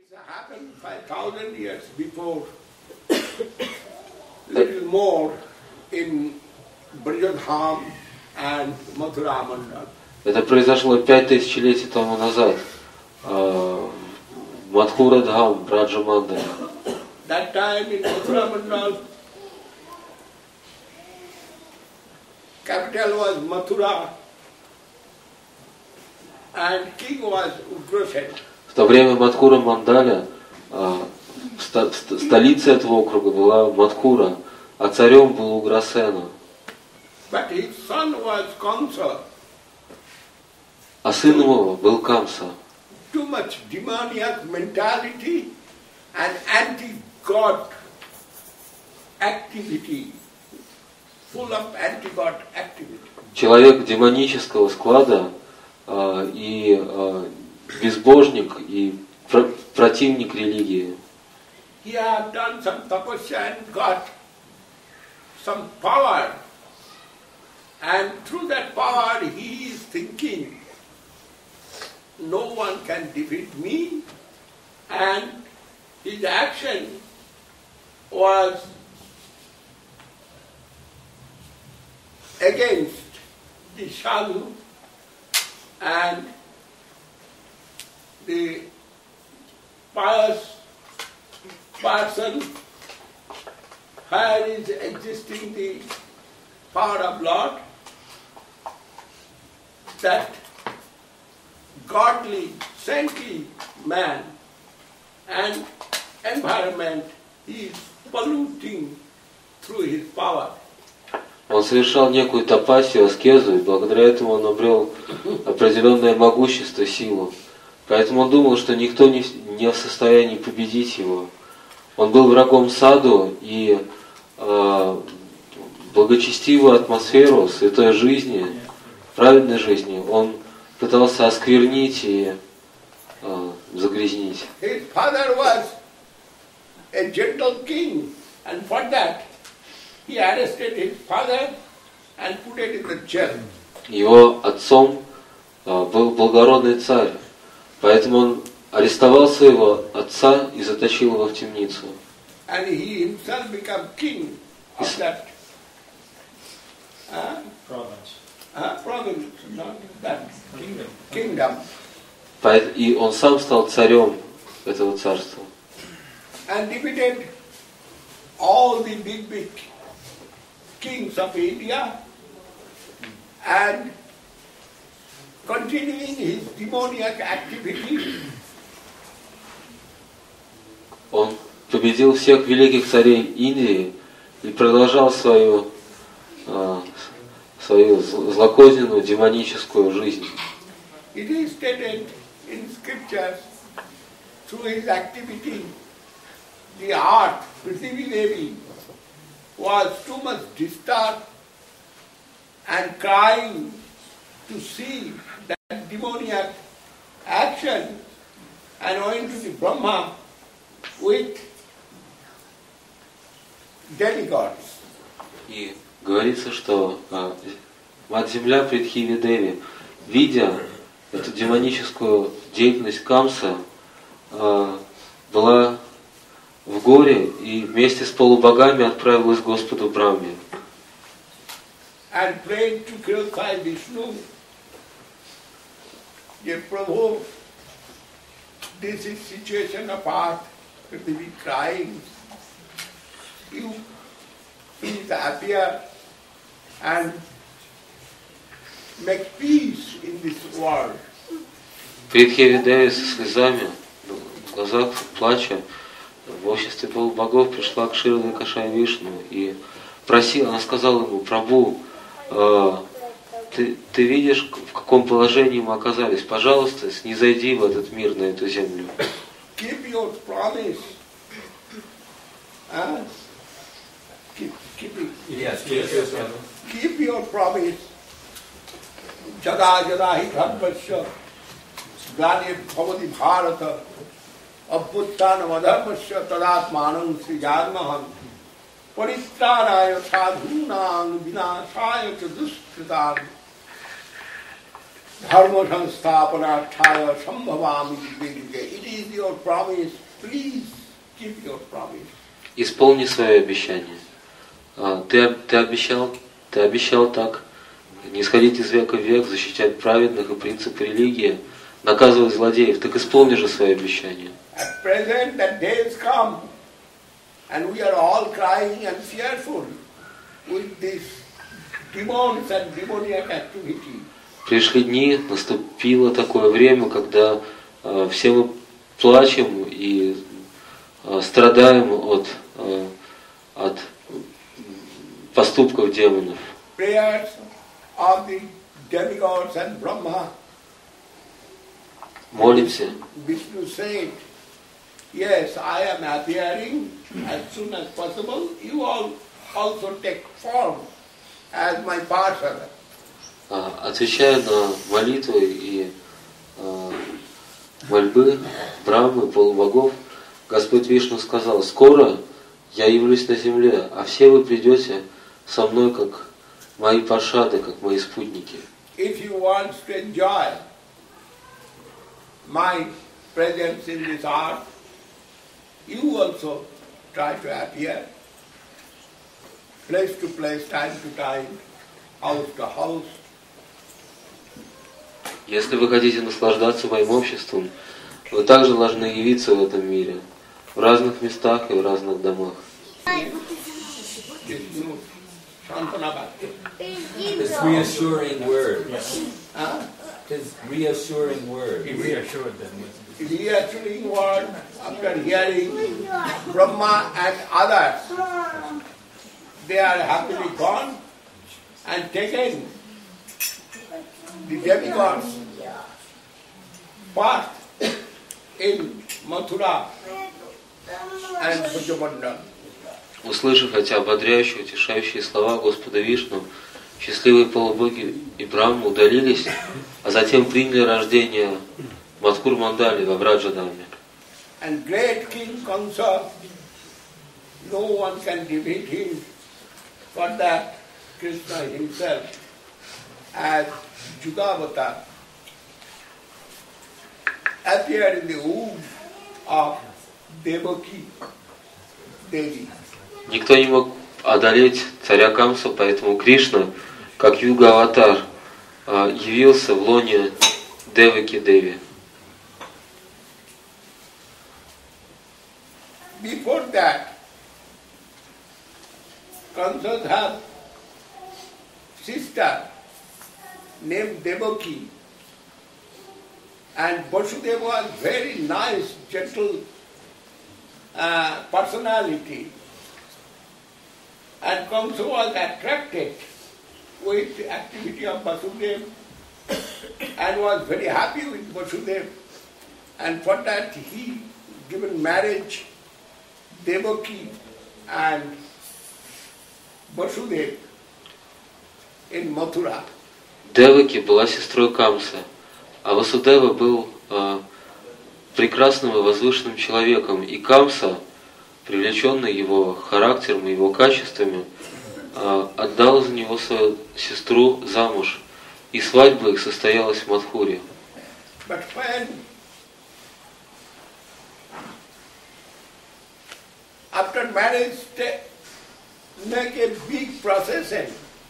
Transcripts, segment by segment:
happened 5,000 years before, little more in Brajadham and Mathura Mandal. Это произошло 5000 лет тому назад. Мадхура Дхам, Браджа Мандала. That time in Mathura Mandal, capital was Mathura and king was Ugrasen. В то время Мадхура Мандаля, столицей этого округа была Мадхура, а царем был Уграсена. But his son was Kamsa. А сын его был Камса. Too much demoniac mentality and anti-God activity, full of anti-God activity. Человек демонического склада и безбожник и противник религии. He had done some tapasya and got some power, and through that power he is thinking, no one can defeat me, and his action was against the sadhu and the pious person where is existing the power of Lord, that godly, saintly man and environment he is polluting through his power. Он совершал некую тапасию, аскезу, и благодаря этому он обрел определенное могущество, силу. Поэтому он думал, что никто не в состоянии победить его. Он был врагом саду, и благочестивую атмосферу святой жизни, праведной жизни, он пытался осквернить и загрязнить. His father was a gentle king, and for that he arrested his father and put it in the jail. Его отцом был благородный царь, поэтому он арестовал своего отца и заточил его в темницу. And he himself became king of that province, not that kingdom. И он сам стал царем этого царства. And defeated all the big kings of India and continuing his demoniac activity. Он победил всех великих царей Индии и продолжал свою злокозненную демоническую жизнь. It is stated in scriptures, through his activity, the earth, Prithvi Devi, was too much disturbed and crying to see that demoniac action, and went to the Brahma with demigods. И говорится, что Мать-Земля Притхиви Деви, видя эту демоническую деятельность Камса, была в горе и вместе с полубогами отправилась к Господу Брахме. And prayed to glorify Vishnu. Dear Prabhu, this is situation of earth, Prithvi crying. You please appear and make peace in this world. Притхиви Деви со слезами в глазах, плача, в обществе полубогов пришла к Ширде Кашай Вишну и просила, она сказала ему: Прабху, ты видишь, в каком положении мы оказались, пожалуйста, снизойди в этот мир, на эту землю. Keep your promise. Keep it. Yes. Keep your promise. Jada jada hi dharmasya glani bhavati bharata abhuttanam adharmasya tadatmanam srijadmaham parittaraya sadhunam vinasaya cha duskritam Dharma samsthapanarthaya sambhavami yuge yuge. It is your promise. Please keep your promise. Исполни свое обещание. Ты обещал так, не сходить из века в век, защищать праведных и принципы религии, наказывать злодеев. Так исполни же свое обещание. At present that days come, and we are all crying and fearful with these demons and demoniac activity. Пришли дни, наступило такое время, когда все мы плачем и страдаем от поступков демонов. Prayers of the demigods and Brahma. Молимся. Vishnu said, yes, I am appearing as soon as possible. You all also take form as my Parshada. Отвечая на молитвы и мольбы Брамы, полубогов, Господь Вишну сказал: скоро я явлюсь на земле, а все вы придете со мной, как мои паршады, как мои спутники. If you want to enjoy my presence in this earth, you also try to appear, place to place, time to time, house to house. Если вы хотите наслаждаться моим обществом, вы также должны явиться в этом мире, в разных местах и в разных домах. This reassuring word. His reassuring word. He reassured them. Reassuring word after hearing Brahma and others. They are happily gone and taken the demigods first in Mathura and Bhujamandal. Услышав эти ободряющие, утешающие слова Господа Вишну, счастливые полубоги и Брахмы удалились, а затем приняли рождение в Мадхур-Мандале, во Враджадаме. And great King Kamsa, no one can defeat him, for that Krishna himself, as Jugavatar, appeared in the womb of Devaki Devi. Никто не мог одолеть царя Камсу, поэтому Кришна, как Юга-аватар, явился в лоне Деваки Деви. Before that, Kamsa had sister named Devaki, and Vasudeva was very nice, gentle personality. And Kamsa was attracted with the activity of Vasudeva and was very happy with Vasudeva. And for that he given marriage Devaki and Vasudeva in Mathura. Деваки была сестрой Камсы, а Васудева был прекрасным и возвышенным человеком, и Камса, привлеченный его характером и его качествами, отдал за него свою сестру замуж, и свадьба их состоялась в Мадхуре. But when after marriage make a big procession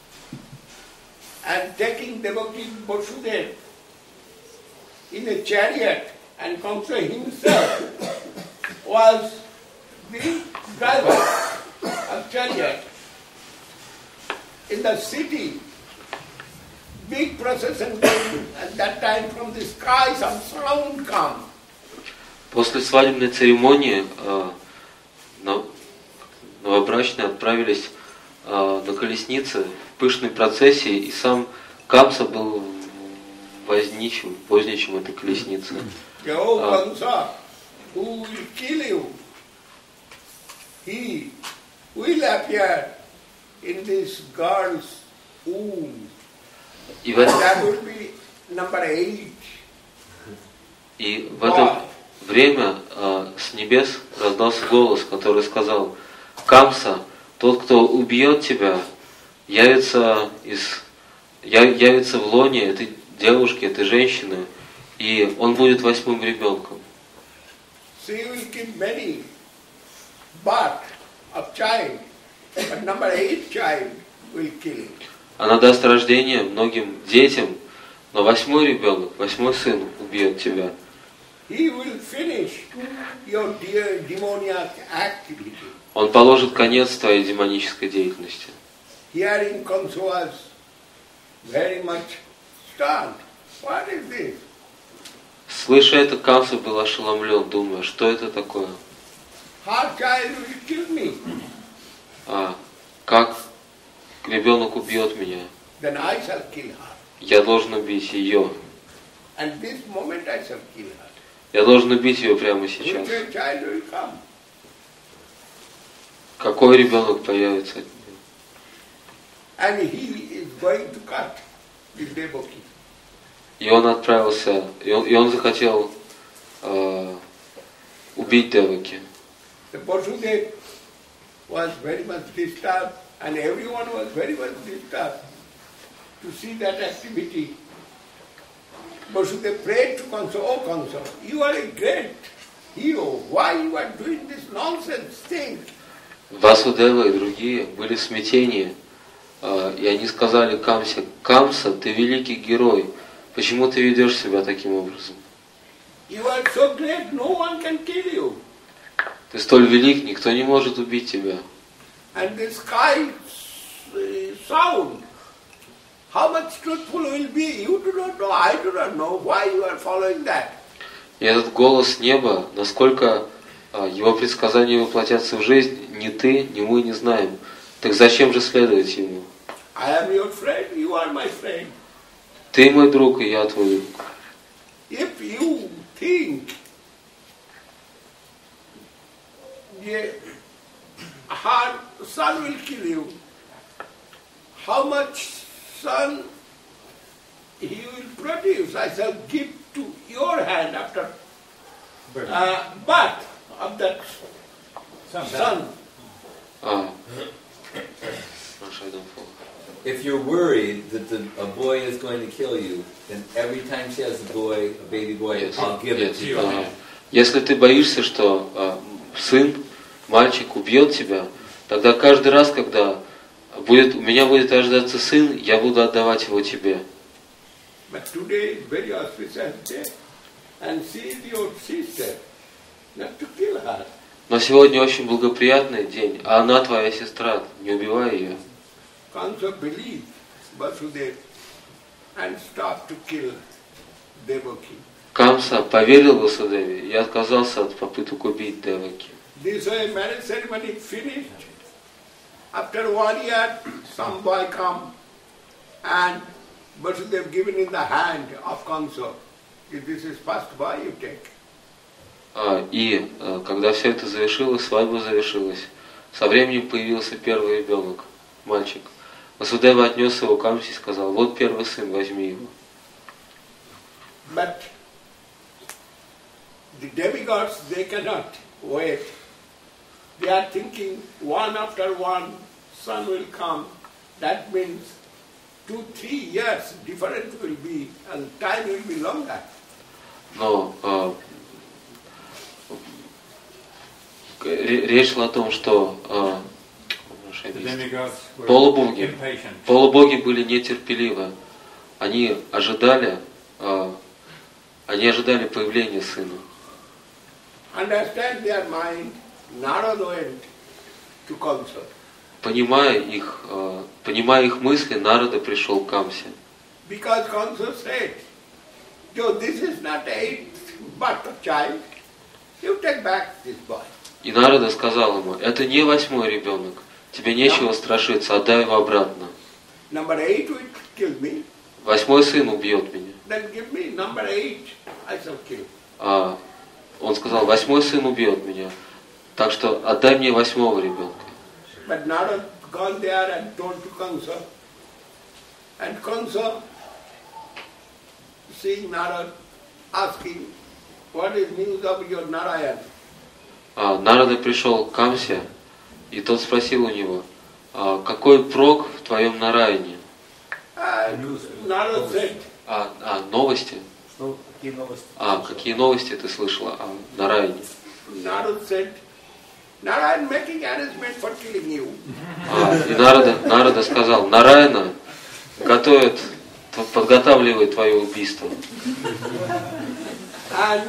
and taking Devaki Vasudeva in a chariot, and Kamsa himself was the driver of chariot. In the city, big procession came, at that time from the sky some sound come. После свадебной церемонии новобрачные отправились на колеснице в пышной процессии, и сам Камса был возничим этой колесницы. Oh, Kamsa, who will kill you? He will appear in this girl's womb. И в That will be number 8. И в это время с небес раздался голос, который сказал: Камса, тот, кто убьет тебя, явится в лоне этой девушки, этой женщины, и он будет 8-м ребенком. She will give many birth of child, but number 8 child will kill him. Она даст рождение многим детям, но 8-й ребенок, 8-й сын убьет тебя. He will finish your demoniac activity. Он положит конец твоей демонической деятельности. Hearing Kamsa was very much stunned. What is this? Слыша это, Камса был ошеломлен, думая, что это такое? Her child will kill me. Как ребенок убьет меня? Then I shall kill her. Я должен убить ее. And this moment I shall kill her. Я должен убить ее прямо сейчас. Which child will come? Какой ребенок появится от нее? And he is going to cut this Devaki. И он отправился, и он захотел убить Деваки. The Vasudev was very much disturbed, and everyone was very much disturbed to see that activity. Vasudev prayed to Kamsa, "Oh Kamsa, you are a great hero. Why you are doing this nonsense thing?" Васудева и другие были в смятении, и они сказали Камсе: «Камса, ты великий герой, почему ты ведешь себя таким образом? You are so great, no one can kill you. Ты столь велик, никто не может убить тебя. And the sky sound, how much truthful will be, you do not know, I do not know, why you are following that?" И этот голос неба, насколько его предсказания воплотятся в жизнь, ни ты, ни мы не знаем. Так зачем же следовать ему? I am your friend, you are my friend. Ты мой друг, и я твой друг. If you think her son will kill you, how much son he will produce, I shall give to your hand after birth of that son. If you're worried that a boy is going to kill you, then every time she has a baby boy, I'll give it to you. Если ты боишься, что сын, мальчик убьет тебя, тогда каждый раз, когда у меня будет рождаться сын, я буду отдавать его тебе. But today is very auspicious day, and she is your sister, not to kill her. Но сегодня очень благоприятный день, а она твоя сестра, не убивай ее. Kamsa believed Vasudeva and stopped to kill Devaki. Камса поверил Васудеве и отказался от попыток убить Деваки. This way marriage ceremony finished. After 1 year, some boy come and Vasudeva given in the hand of Kamsa. This is first boy you take. И когда все это завершилось, свадьба завершилась, со временем появился первый ребенок, мальчик. Васудева отнес его к Камсе и сказал: «Вот первый сын, возьми его». But the demigods, they cannot wait. They are thinking one after one son will come. That means 2-3 years different will be and time will be longer. Но речь шла о том, что полубоги были нетерпеливы. Они ожидали появления сына. Understand their mind, Narada went to Kamsa. Понимая их мысли, Нарада пришел к Камсе. Because Kamsa said, this is not a but a child. You take back this boy. И Нарада сказал ему: это не 8-й ребенок, тебе нечего страшиться, отдай его обратно. Number 8 will kill me. 8-й сын убьет меня. Then give me number 8, I shall kill. Он сказал: 8-й сын убьет меня, так что отдай мне 8-го ребенка. But Narada gone there and told to Kamsa. And Kamsa, seeing Narada, asking, what is news of your Narayan? Нарада пришел к Камсе, и тот спросил у него: какой прок в твоем Нараяне? Narada said, Новости? Что, какие новости? Какие новости ты слышала о Нараяне? Narada said, Narayan making arrangement for killing you. И Нарада сказал, Нараяна подготавливает твое убийство. And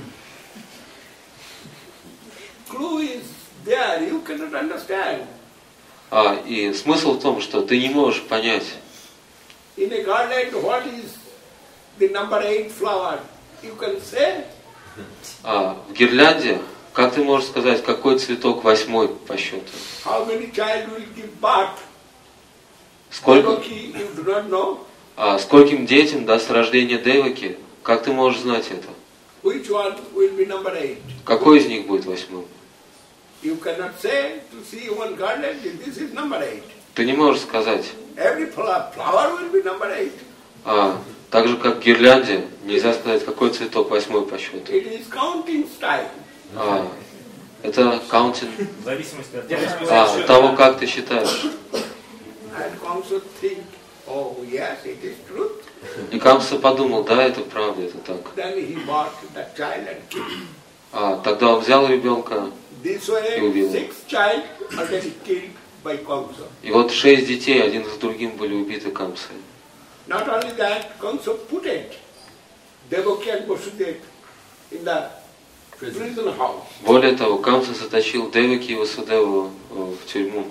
clue is there, you cannot understand. И смысл в том, что ты не можешь понять, In a garland, what is the number 8 flower? You can say. в гирлянде, как ты можешь сказать, какой цветок 8 по счету? How many child will give birth? Сколько, You do not know. Скольким детям даст рождение Деваки? Как ты можешь знать это? Which one will be number 8? Какой из них будет 8? You cannot say to see one garland, this is number 8. Ты не можешь сказать. Every flower will be number 8. Так же, как в гирлянде, нельзя сказать, какой цветок 8 по счету. It is counting style. Это каунтинг В зависимости от того, как ты считаешь. And Kamsa think, oh yes, it is truth. И Камса подумал, да, это правда, это так. Then he bought that child and killed. Тогда он взял ребенка, This way, И убил. 6 child already killed by Kamsa. и вот 6 детей один за другим были убиты Камсой. Not only that, Kamsa put it, Devaki and Vasudeva in the prison house. Более того, Камса заточил Деваки и Васудеву в тюрьму.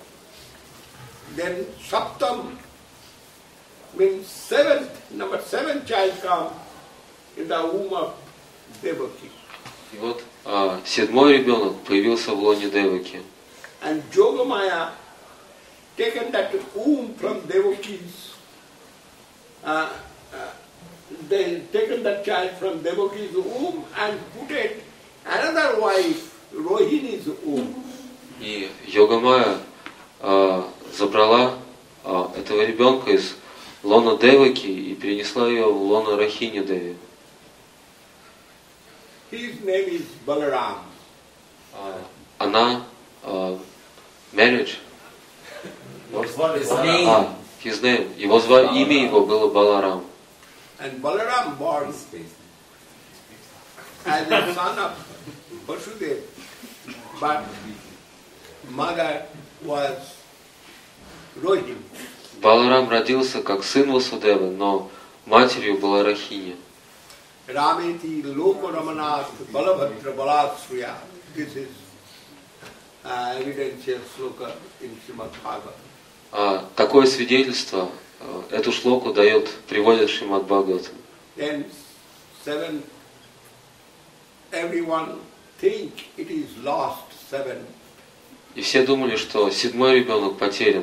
Then Saptam means seventh, number 7 child come in the womb of Devaki. И вот 7-й ребенок появился в лоне Деваки. And Jogamaya taken that womb from Devaki's, they taken that child from Devaki's womb and put it another wife, Rohini's womb. И Йогамая забрала этого ребенка из лона Деваки и перенесла ее в лоно Рахини Деви. His name is Balaram. Она marriage. His name. Имя его было Баларам. And Balaram born as a son of Vasudeva, but mother was Rohini. Баларам родился как сын Васудевы, но матерью была Рахини. Rameti Loko Ramanath Balabhadra Balasriya. This is evidential sloka in Srimad Bhagavatam. Такое свидетельство эту шлоку приводит Шримад Бхагаватам. Then 7, everyone think it is lost 7. И все думали, что 7-й ребенок потерян.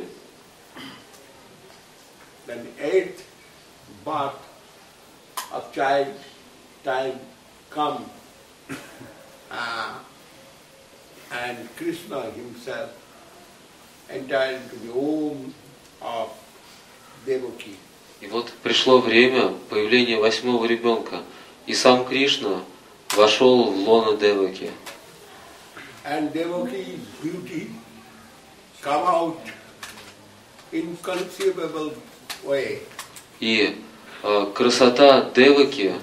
Then 8th birth of child time come, and Krishna himself entered into the womb of Devaki. И вот пришло время появления 8-го ребенка, и сам Кришна вошел в лоно Деваки. And Devaki's beauty come out inconceivable way. И красота Деваки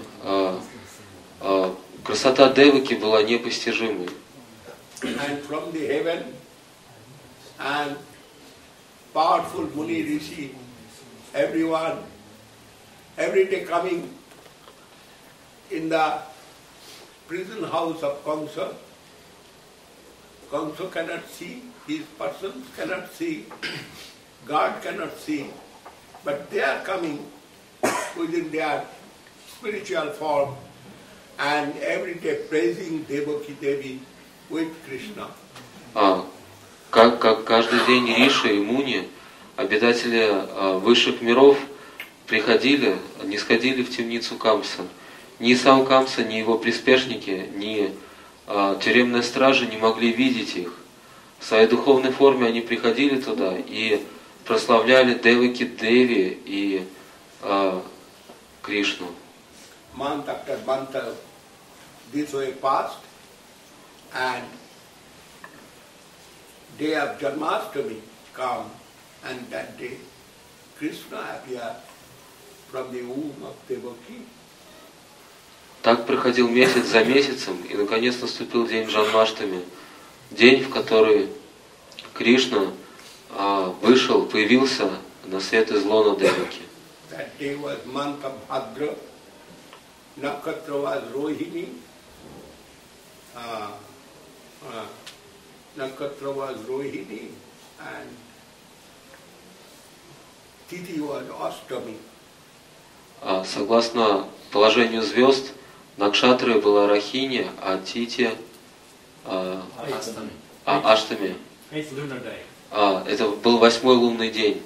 была непостижимой. And from the heaven, and powerful Muni Rishi, everyone, every day coming in the prison house of Kamsa. Kamsa cannot see, his persons cannot see, God cannot see, but they are coming within their spiritual form and every day praising Devaki Devi with Krishna. Как каждый день Риши и Муни, обитатели высших миров, не сходили в темницу Камса. Ни сам Камса, ни его приспешники, ни тюремные стражи не могли видеть их. В своей духовной форме они приходили туда и прославляли Деваки Деви и Кришну. Month after month, this way passed, and day of Janmashtami come, and that day Krishna appeared from the womb of Devaki. Так проходил месяц за месяцем, и наконец наступил день Джанмаштами, день, в который Кришна вышел, появился на свет из лона Деваки. That day was month of Bhadra. Nakatra was Rohini. Nakatra was Rohini and Tithi was Ashtami. Согласно положению звезд, Накшатрой была Рахини, а Тити Аштами. Это был 8-й лунный день.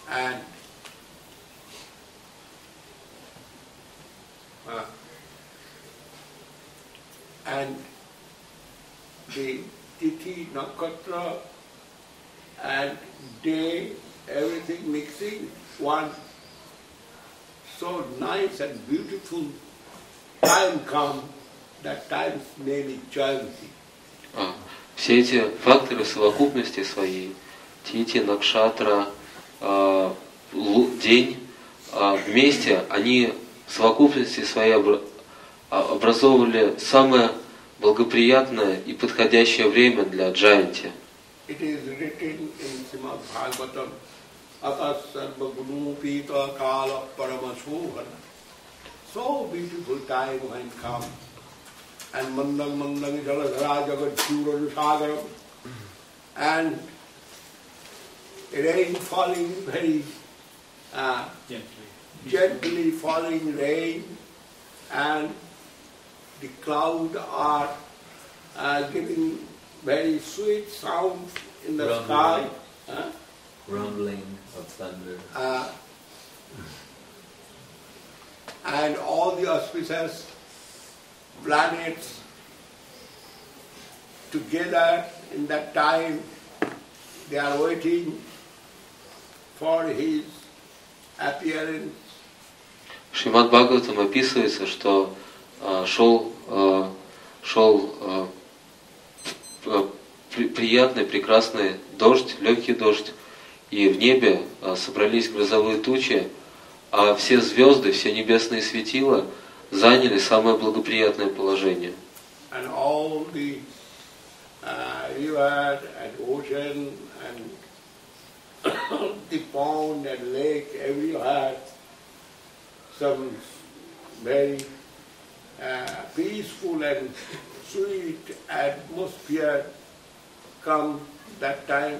And the Tithi, Nakatra and day, everything mixing, one so nice and beautiful time come, that time's name is Jayanti. Все эти факторы совокупности своей, Тити, Накшатра, день, вместе, они в совокупности своей образовывали самое благоприятное и подходящее время для Джаянти. It is written in Srimad Bhagavatam, Atas sarva gunupita kala paramashohana. So beautiful time when come. And mandang mandang jaladhara jagat chura sagaram. And rain falling very gently falling rain, and the clouds are giving very sweet sound in the sky. Rumbling of thunder. And all the auspicious planets together in that time, they are waiting for his appearance. В Шримад Бхагаватам описывается, что шел приятный, прекрасный дождь, легкий дождь, и в небе собрались грозовые тучи, а все звезды, все небесные светила заняли самое благоприятное положение. And all the river and ocean and the pond and lake, everywhere, some very peaceful and sweet atmosphere come that time.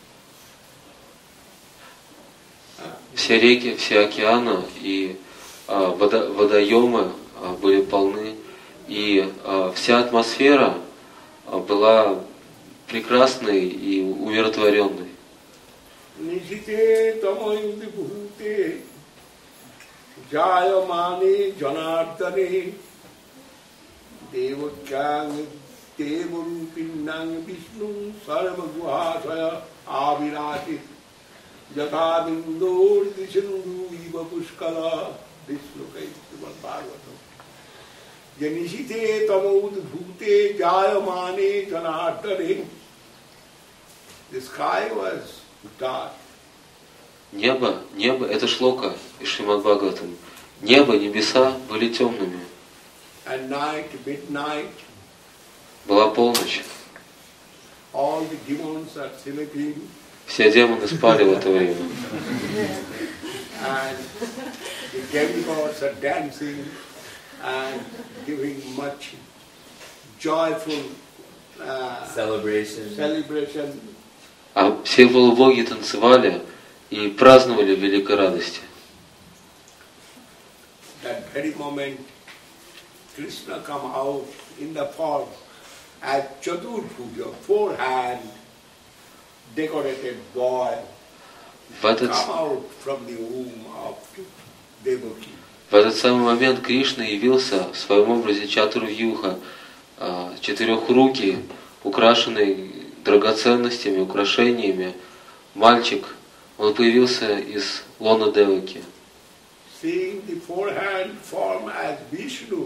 Все реки, все океаны и водоемы были полны, и вся атмосфера была прекрасной и умиротворенной. Nishite tamayudi bhute jayamane janardane devakyang devarupinnang vishnu sarvaguhasaya avirati yatha bindur dishindu iva pushkala vishnukai Srimad Bhagavatam. Janishite tamayudi bhute jayamane janardane. The sky was dark. Небо, это шлока из Шримад Бхагаватам. Небо, небеса были темными. And night, midnight, Была полночь. all the demons are sleeping, Все демоны спали в это время. and the demigods are dancing and giving much joyful celebration. А все полубоги танцевали и праздновали в великой радости. That very moment, Krishna come out in the form as Chaturpuja, four-hand decorated boy, come out from the womb of Devaki. В этот самый момент Кришна явился в своем образе Чатурвьюха, четырехрукий, украшенный драгоценностями, украшениями, мальчик. Он появился из лона Деваки. Seeing the four-hand form as Vishnu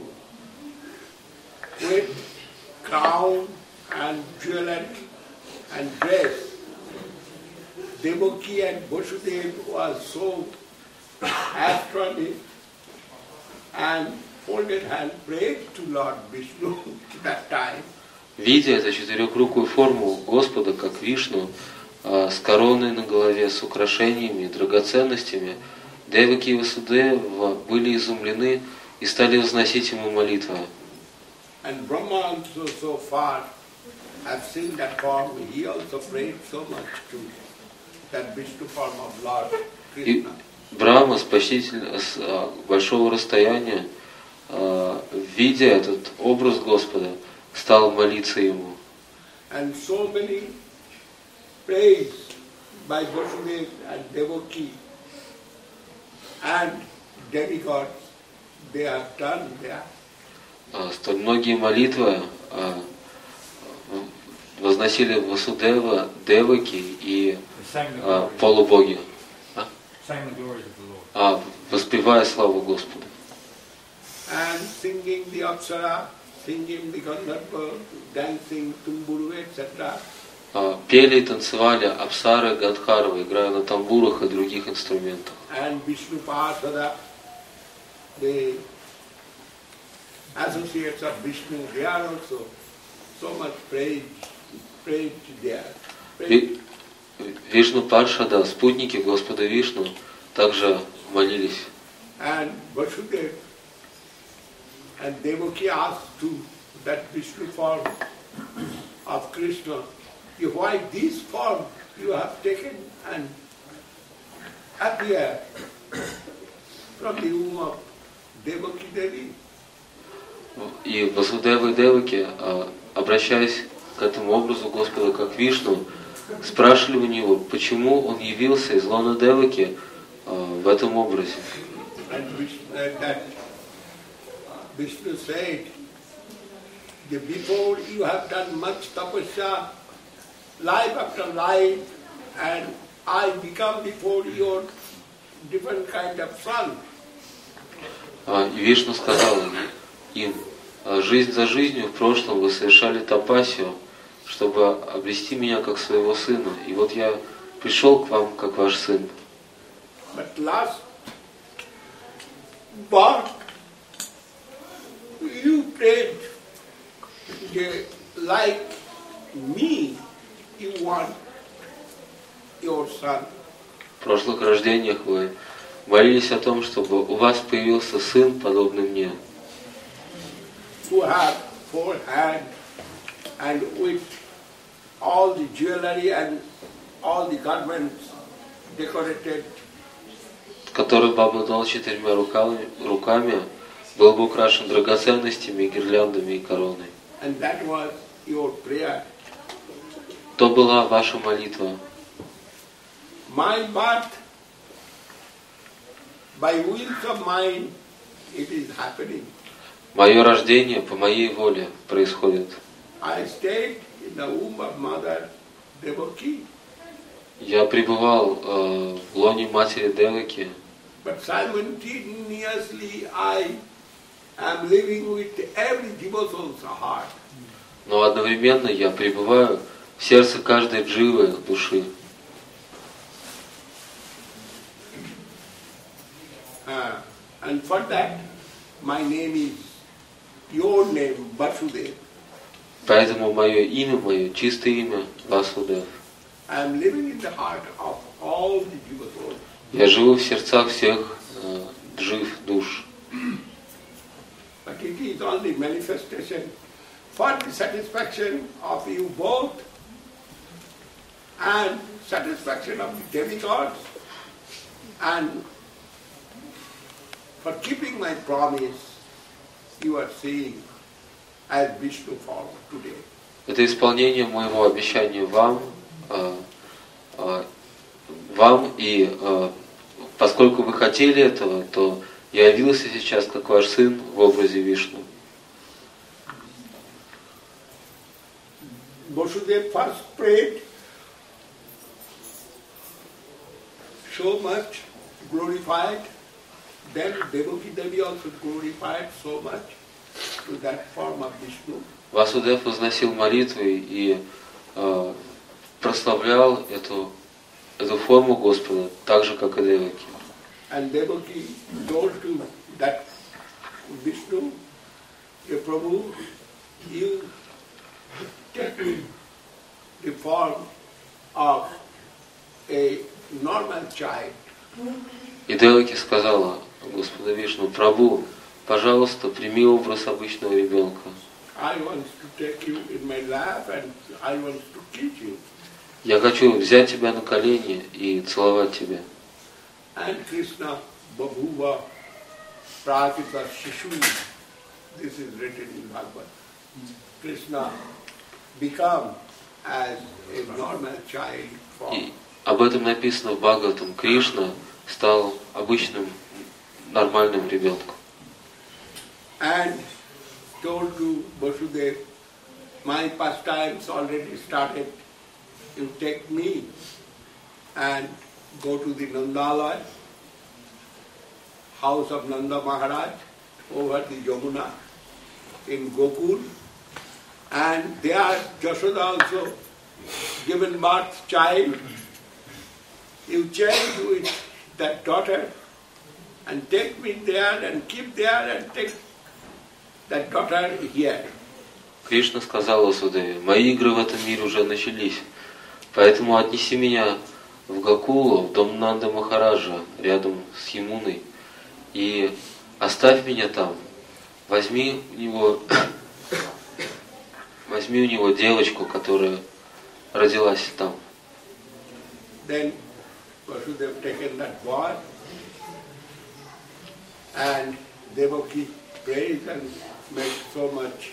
with crown and jewelry and dress, Devaki and Vasudeva was so astrology, and folded hand prayed to Lord Vishnu at that time. Видя эту четырехрукую форму Господа, как Вишну, с короной на голове, с украшениями, драгоценностями, Деваки и Васудева были изумлены и стали возносить ему молитвы. And Brahma also so far have seen that form. He also prayed so much to that Vishnu form of Lord И Krishna. Брахма, спаситель с большого расстояния, видя этот образ Господа, стал молиться ему. And so many praise by Vasudeva and Devaki and demigods they have done there. Столь многие молитвы возносили Васудева, Деваки и полубоги, воспевая славу Господа. And singing the Apsara, singing the Gandharva, dancing Tumburu, etc. Пели и танцевали Апсары, Гандхарвы, играя на тамбурах и других инструментах. And Vishnu Parshada, the associates of Vishnu, they are also so much praised there. Вишну Паршада, спутники Господа Вишну, также молились. And Vasudeva and Devaki asked to that Vishnu form of Krishna, why this form you have taken and appear from the womb of Devaki Devi? И Васудева и Деваки, обращаясь к этому образу Господа как Вишну, спрашивали у него, почему он явился из лона Деваки в этом образе. And Vishnu said, before you have done much tapasya, life after life, and I become before your different kind of son. И Вишну сказал им, жизнь за жизнью в прошлом вы совершали тапасию, чтобы обрести меня как своего сына. И вот я пришел к вам как ваш сын. But last birth, you prayed like me, you want your son. В прошлых рождениях вы молились о том, чтобы у вас появился сын, подобный мне. Who have 4 hands and with all the jewelry and all the garments decorated. Который бы обладал 4 руками, был бы украшен драгоценностями, гирляндами и короной. And that was your prayer. То была ваша молитва. My birth, by will of mine, it is happening. Мое рождение по моей воле происходит. I stayed in the womb of mother Devaki. Я пребывал в лоне матери Деваки. But simultaneously I am living with every devotee's heart. Но одновременно я пребываю в сердце каждой дживы души. And for that, my name is your name, Vasudeva. Поэтому мое имя, мое чистое имя Васудев. I am living in the heart of all the devotees. Я живу в сердцах всех джив душ. But it is only manifestation for the satisfaction of you both and satisfaction of the demigods and for keeping my promise you are seeing as Vishnu form today. Это исполнение моего обещания вам и поскольку вы хотели этого, то я явился сейчас как ваш сын в образе Вишну. Vasudeva first prayed so much, glorified, then Devaki Devi also glorified so much to that form of Vishnu. Васудев возносил молитвы и прославлял эту форму Господа, так же, как и Деваки. And Devaki told to that Vishnu, the Prabhu, you take the form of a normal child. И Деваки сказала Господу Вишну: Прабху, пожалуйста, прими образ обычного ребенка. I want to take you in my lap and I want to kiss you. Я хочу взять тебя на колени и целовать тебя. And Krishna, Babhuva, Prakita Shishu, this is written in Bhagavad. Krishna become as a normal child form. И об этом написано в Бхагаватам. Кришна стал обычным, нормальным ребенком. And told to Vasudeva, my pastimes already started. You take me and go to the Nandalaya, house of Nanda Maharaj, over the Yamuna in Gokul. And there Jashoda also given birth child. You change with that daughter and take me there and keep there and take that daughter here. Кришна сказал Васудеве: мои игры в этом мире уже начались, поэтому отнеси меня в Гокулу, в дом Нанды Махараджа, рядом с Ямуной, и оставь меня там. Возьми у него девочку, которая родилась там. Then Vasudeva taken that boy and Devaki praised and made so much,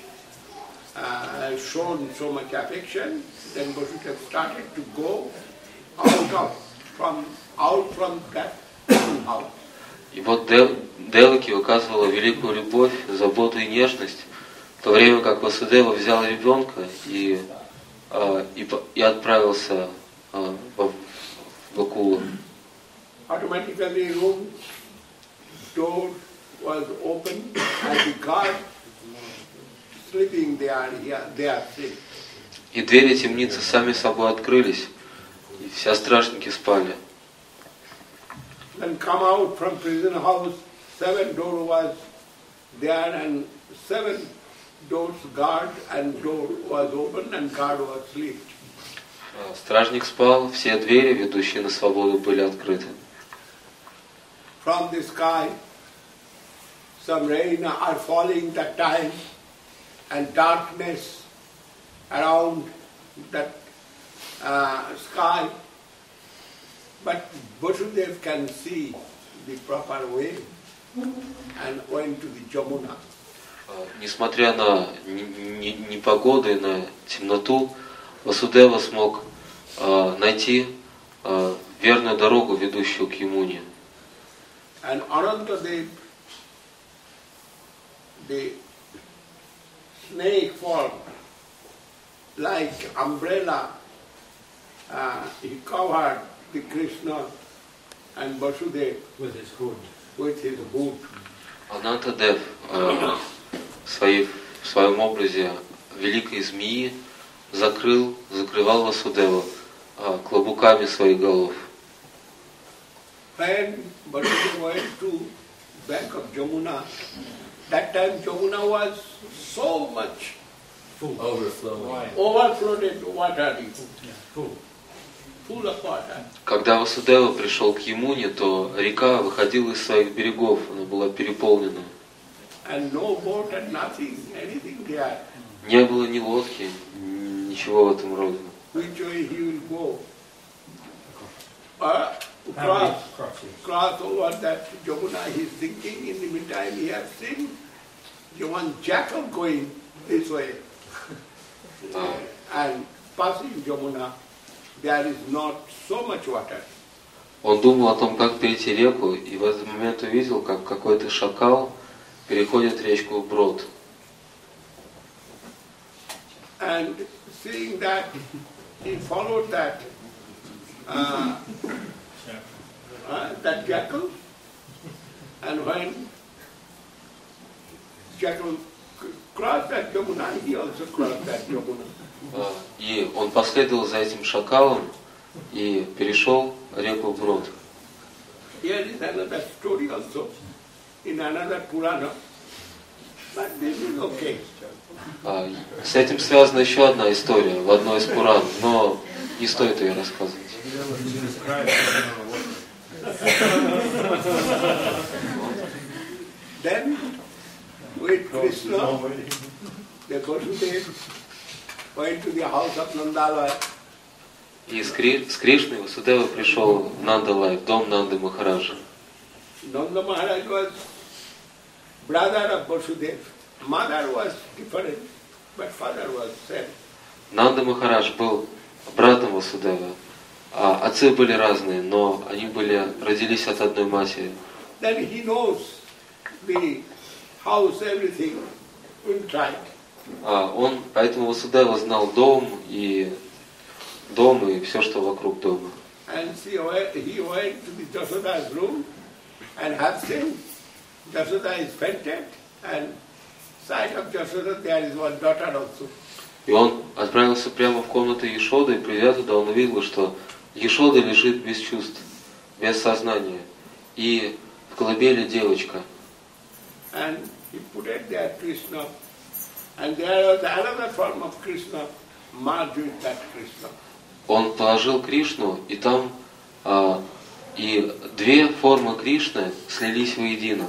shown so much affection. Then Vasudeva started to go out from that house. И вот Деваки выказывала великую любовь, заботу и нежность, в то время как Васудева взял ребенка и отправился в Гокулу. Automatically room door was open and the guard sleeping there, they are asleep. И двери темницы сами собой открылись, и все стражники спали. Then come out from prison house, 7 doors was there and 7 doors guard and door was open and guard was asleep. Стражник спал, все двери, ведущие на свободу, были открыты. From the sky, some rain are falling that time and darkness around that sky. But Vasudeva can see the proper way and went to the Jamuna. Несмотря на непогоду и на темноту, Васудева смог найти верную дорогу, ведущую к Ямуне. And Anantadev, the snake form, like umbrella, he covered the Krishna and Vasudeva With his hood. with his hood. Анантадев в своем образе великой змеи закрывал Васудева клобуками своих голов. When Vasudeva went to bank of Jamuna, that time Jamuna was so much Overflowing. overflowed water, full of water. Когда Васудева пришел к Ямуне, то река выходила из своих берегов, она была переполнена. And no boat and nothing, anything there. Не было ни лодки, ничего в этом роде. Which way he will go? Cross over that Jamuna, he's thinking. In the meantime, he has seen one jackal going this way. And passing Jamuna, there is not so much water. Он думал о том, как перейти реку, и в этот момент увидел, как какой-то шакал переходит речку вброд. And seeing that, he followed that that jackal, and when jackal crossed that Jamuna, he also crossed that Jamuna. И он последовал за этим шакалом и перешел реку вброд. Here is another story also in another Purana, but this is okay. С этим связана еще одна история в одной из Пуран, но не стоит ее рассказывать. Then with Krishna, the Vasudeva went to the house of Nandalaya. И с Кришной Васудева пришел в Нандалай, в дом Нанды Махараджа. Nanda Maharaj was brother of Vasudeva. Mother was different, but father was same. Нанда Махарадж был братом Васудева. Отцы были разные, но они родились от одной матери. Then he knows the house, everything inside. Поэтому Васудева знал дом и все, что вокруг дома. And he went to the Jasoda's room and have seen Jasoda is fainted, and side of Jasoda there is one daughter also. И он отправился прямо в комнату Яшоды, и придя туда, он увидел, что Яшода лежит без чувств, без сознания, и в колыбели девочка. And he put it there, Krishna, and there was another form of Krishna merged with that Krishna. Он положил Кришну, и там и две формы Кришны слились воедино.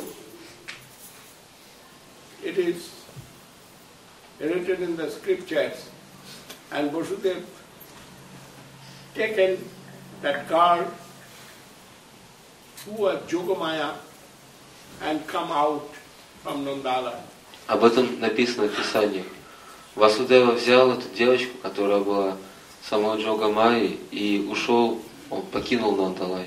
It is written in the scriptures, and Vasudeva taken that girl who was Yogamaya and come out from Nandala. Об этом написано в Писаниях. Васудева взял эту девочку, которая была самой Джогамайей, и ушел, он покинул Нандалай.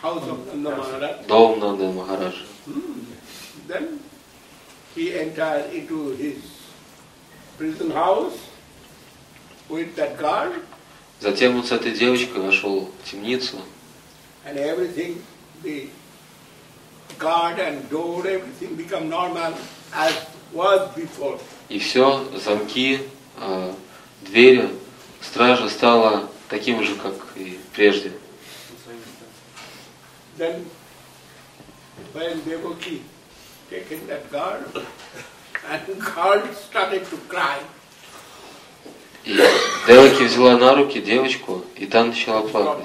Дом Нанды Махараджа. Then he entered into his prison house with that guard. Затем он с этой девочкой вошел в темницу. And everything, the guard and door, everything become normal as was before. И все, замки, двери, стража стала таким же, как и прежде. Then when Devaki taken that guard, and guard started to cry. И Деваки взяла на руки девочку, и та начала плакать.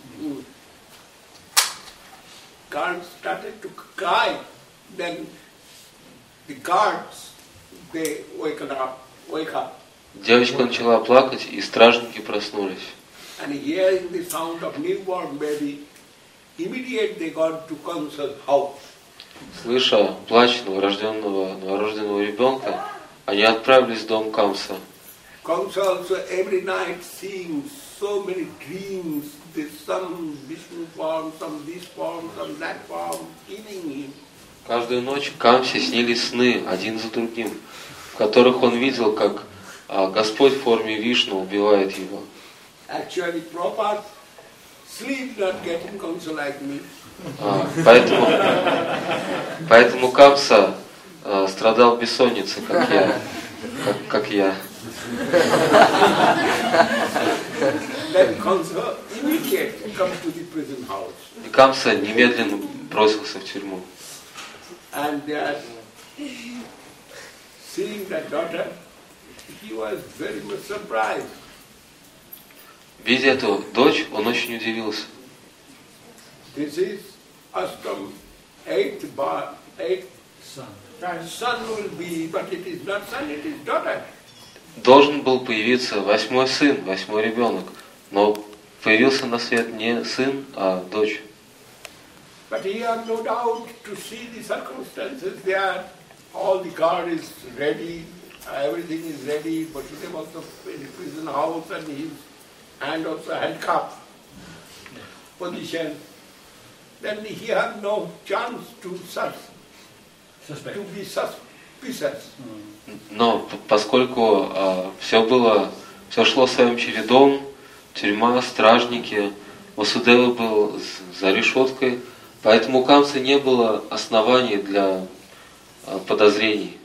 Guard started to cry. Then the guards, they wake up. Девочка начала плакать, и стражники проснулись. And hearing the sound of newborn baby, immediately they got to Kamsa's house. Слыша плач новорожденного ребенка, они отправились в дом Камса. Kamsa also every night seeing so many dreams, some Vishnu form, some this form, some that form, killing him. Каждую ночь Камсе снились сны один за другим, в которых он видел, как Господь в форме Вишну убивает его. Actually, proper sleep not getting Kamsa like me. Поэтому Камса страдал бессонницей, как я. Then Kamsa immediately comes to the prison house. И Камса немедленно бросился в тюрьму. And seeing that daughter, he was very much surprised. Видя эту дочь, он очень удивился. This is Astam, eighth son will be, but it is not son, it is daughter. Должен был появиться 8-й сын, 8-й ребенок, но появился на свет не сын, а дочь. But he had no doubt to see the circumstances there. All the guard is ready, everything is ready, but he was also in the prison house and his hand also handcuffed position. Then he had no chance to be suspicious. Но поскольку все шло своим чередом, тюрьма, стражники, Васудева был за решеткой, поэтому у Камсы не было оснований для подозрений.